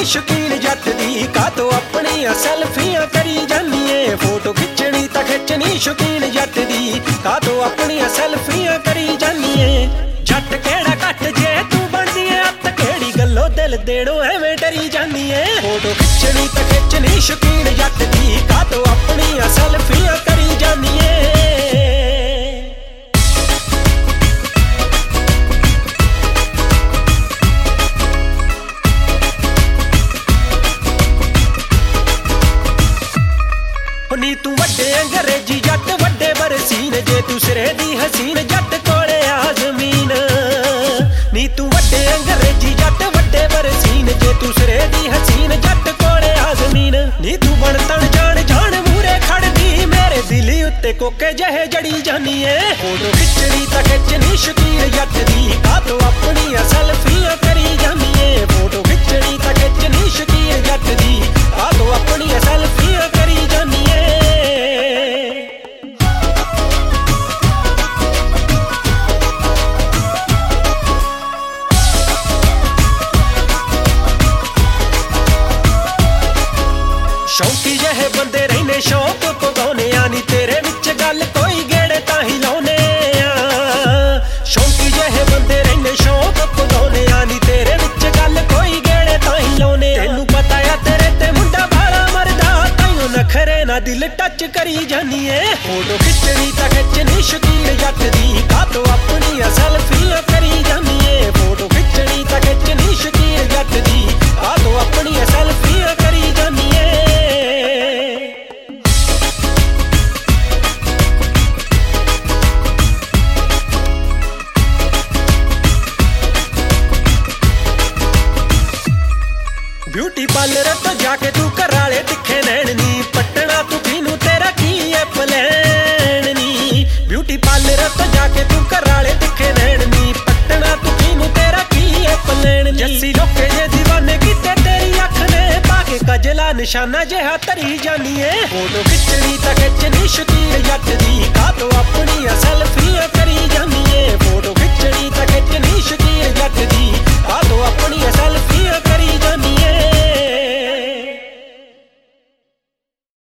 ਨੀ ਸ਼ੌਕੀਨ ਜੱਟ ਦੀ, ਕਾਤੋਂ ਆਪਣੀਆਂ ਸੈਲਫੀਆਂ ਕਰੀ ਜਾਨੀਏ। ਫੋਟੋ ਖਿੱਚਣੀ ਤਾਂ ਖਿੱਚਣੀ ਸ਼ੌਕੀਨ ਜੱਟ ਦੀ, ਕਾਤੋਂ ਆਪਣੀਆਂ ਸੈਲਫੀਆਂ ਕਰੀ ਜਾਨੀਏ। ਜੱਟ ਕਿਹੜਾ ਘੱਟ ਜੇ ਤੂੰ ਬਣਦੀ ਏ ਅੱਤ, ਕਿਹੜੀ ਗੱਲੋਂ ਦਿਲ ਦੇਣੋਂ ਐਵੇਂ ਡਰੀ ਜਾਨੀਏ। ਫੋਟੋ ਖਿੱਚਣੀ ਤਾਂ ਖਿੱਚਣੀ ਸ਼ੌਕੀਨ ਜੱਟ ਦੀ, ਕਾਤੋਂ ਆਪਣੀਆਂ ਸੈਲਫੀਆਂ ਕਰੀ ਜਾਨੀਏ। ਨੀ ਤੂੰ ਵੱਡੇ ਅੰਗਰੇਜ਼ੀ ਜੱਟ ਵੱਡੇ ਬਰਸੀਨ, ਜੇ ਤੂੰ ਸਿਰੇ ਦੀ ਹਸੀਨ ਜੱਟ ਕੋਲੇ ਆ ਜ਼ਮੀਨ। ਨੀ ਤੂੰ ਵੱਡੇ ਅੰਗਰੇਜ਼ੀ ਜੱਟ ਵੱਡੇ ਬਰਸੀਨ, ਜੇ ਤੂੰ ਸਿਰੇ ਦੀ ਹਸੀਨ ਜੱਟ ਕੋਲੇ ਆ ਜ਼ਮੀਨ। ਨੀ ਤੂੰ ਬਣ ਤਣ ਜਾਣ ਜਾਣ ਮੂਰੇ ਖੜਦੀ, ਮੇਰੇ ਦਿਲ ਉੱਤੇ ਕੋਕੇ ਜਿਹੇ ਜੜੀ ਜਾਨੀਏ। ਫੋਟੋ ਖਿੱਚਣੀ ਤਾਂ ਖਿੱਚਣੀ ਸ਼ੌਕੀਨ ਜੱਟ ਦੀ, ਕਾਤੋਂ ਆਪਣੀਆਂ ਸੈਲਫੀਆਂ ਕਰੀ ਜਾਨੀਏ। ਫੋਟੋ ਖਿੱਚਣੀ ਤਾਂ ਖਿੱਚਣੀ ਸ਼ੌਕੀਨ ਜੱਟ ਦੀ, ਕਾਤੋਂ ਆਪਣੀਆਂ ਸੈਲਫੀਆਂ ਕਰੀ ਜਾਨੀਏ। ਸ਼ੌਂਕੀ ਜਿਹੇ ਬੰਦੇ ਰਹਿੰਦੇ ਸ਼ੌਕ ਪਗਾਉਣੇ ਆ, ਨੀ ਤੇਰੇ ਵਿੱਚ ਗੱਲ ਕੋਈ ਗੇੜੇ ਤਾਂ ਹੀ ਲਾਉਣੇ ਆ। ਸ਼ੌਂਕੀ ਜਿਹੇ ਬੰਦੇ ਰਹਿੰਦੇ ਸ਼ੌਕ ਪਗਾਉਣੇ ਆ, ਨੀ ਤੇਰੇ ਵਿੱਚ ਗੱਲ ਕੋਈ ਗੇੜੇ ਤਾਂ ਹੀ ਲਾਉਣੇ ਆ। ਤੈਨੂੰ ਪਤਾ ਆ ਤੇਰੇ ਤੇ ਮੁੰਡਾ ਬਾਲਾ ਮਰਦਾ, ਤਾਈਓ ਨਖਰੇ ਨਾ ਦਿਲ ਟੱਚ ਕਰੀ ਜਾਨੀਏ। ਫੋਟੋ ਖਿੱਚਣੀ ਤਾਂ ਖਿੱਚਣੀ ਸ਼ੌਕੀਨ ਜੱਟ ਦੀ, ਕਾਤੋਂ ਆਪਣੀਆਂ ਸੈਲਫੀਆਂ ਕਰੀ ਜਾਨੀਏ। ਫੋਟੋ ਖਿੱਚਣੀ ਤਾਂ ਖਿੱਚਣੀ ਸ਼ੌਕੀਨ ਜੱਟ ਦੀ, ਕਾਤੋਂ ਆਪਣੀਆਂ ਸੈਲਫੀਆਂ ਕਰੀ ਜਾਨੀਏ। ਬਿਊਟੀ ਪਾਰਲਰ ਤੋਂ ਜਾ ਕੇ ਤੂੰ ਘਰ ਵਾਲੇ ਤਿੱਖੇ ਨੈਣ ਨੀ, ਪੱਟਣਾ ਤੂੰ ਕਿਨੂੰ ਤੇਰਾ ਕੀ ਐ ਪਲੈਨ ਨੀ। ਬਿਊਟੀ ਪਾਰਲਰ ਤੋਂ ਜਾ ਕੇ ਤੂੰ ਘਰ ਵਾਲੇ ਤਿੱਖੇ ਨੈਣ ਨੀ, ਪੱਟਣਾ ਤੂੰ ਕਿਨੂੰ ਤੇਰਾ ਕੀ ਐ ਪਲੈਨ ਨੀ। ਜੱਸੀ ਲੋਕੇ ਜੇ دیਵਾਨੇ ਕੀਤੇ ਤੇਰੀ ਅੱਖ ਨੇ, ਪਾ ਕੇ ਕਜਲਾ ਨਿਸ਼ਾਨਾ ਜਿਹਾ ਧਰੀ ਜਾਨੀਏ। ਫੋਟੋ ਖਿੱਚਣੀ ਤਾਂ ਖਿੱਚਣੀ ਸ਼ੌਕੀਨ ਜੱਟ ਦੀ,